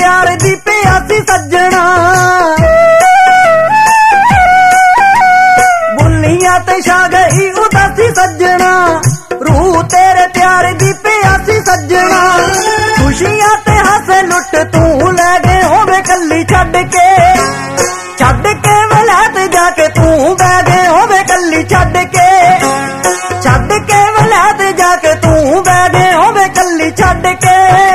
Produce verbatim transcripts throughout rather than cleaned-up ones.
प्यार दी प्यासी सज्जणा बुल्लियां ते छा गई उदासी सज्जणा रूह तेरे प्यार दी प्यासी सज्जणा खुशियां ते हासे लुट तू लै गए होवे कल्ली छड्ड के छड्ड के वलैत जाके तू बह गए होवे कल्ली छड्ड के छड्ड के वलैत जाके तू बह गए होवे कल्ली छड्ड के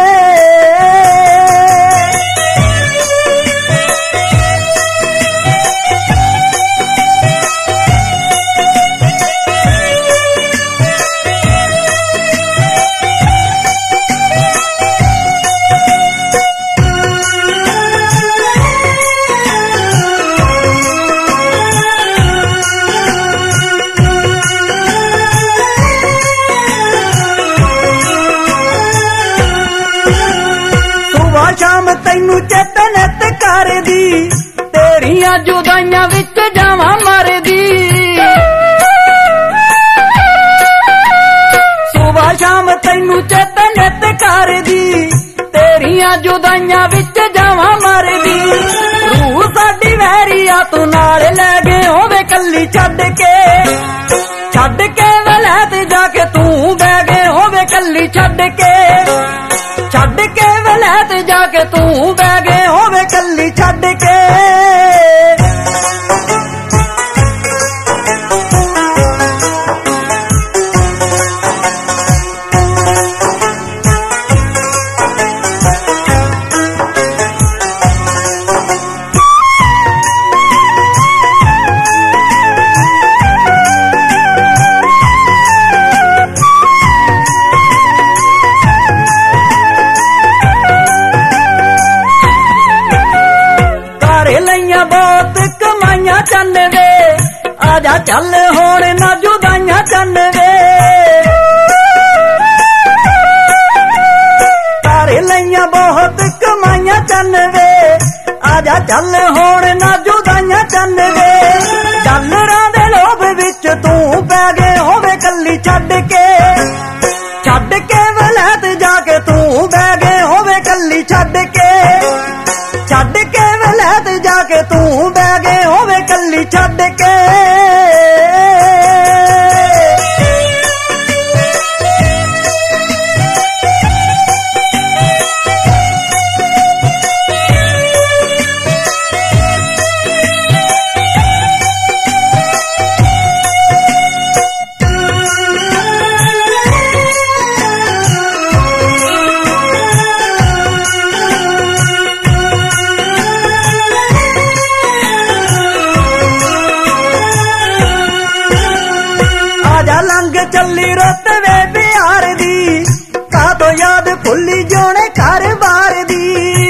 शाम तैनू चेतनत कर दी तेरिया जुदाइयां विच जावा मर दी सुबह शाम तैनू चेतनत कर दी तेरिया जुदाइयां विच जावा मर दी रूह साडी वैरिया तू नाल लै गए होवे कल्ली छड्ड के छड्ड के वलैत जाके तू बह गए होवे कल्ली छड्ड के छड्ड के वलैत जाके तू बह गए होवे कल्ली छड्ड के बहुत कमाइया चन वे आजा चल होण ना जुदाइयां चन वे तारे लइया बहुत कमाइया चन वे आजा चल होण ना जुदाइयां चन वे डॉलरां दे लोभ विच तू पै गए होवे कल्ली छड्ड के छड्ड के वलैत जाके तू बह गए होवे कल्ली छड्ड के छड्ड के वलैत जाके तू बह गए होवे कल्ली छड्ड के लंघ चली रुत वे प्यार दी का तो याद भुल्ली जोने घर बार दी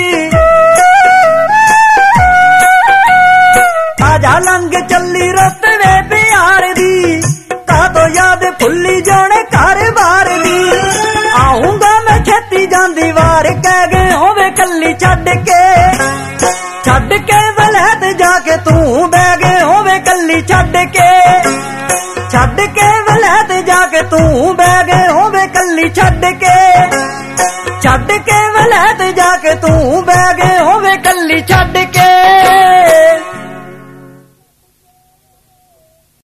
आजा लंघ चली रुत वे प्यार दी का तो याद भुल्ली जोने घर बार दी आऊंगा मैं छेती जांदी वार कह गए होवे कल्ली छड्ड के छड्ड के वलैत जाके तू बह गए होवे कल्ली छड्ड के छड्ड के वलैत जाके तू बह गए होवे कल्ली छड्ड के छड्ड के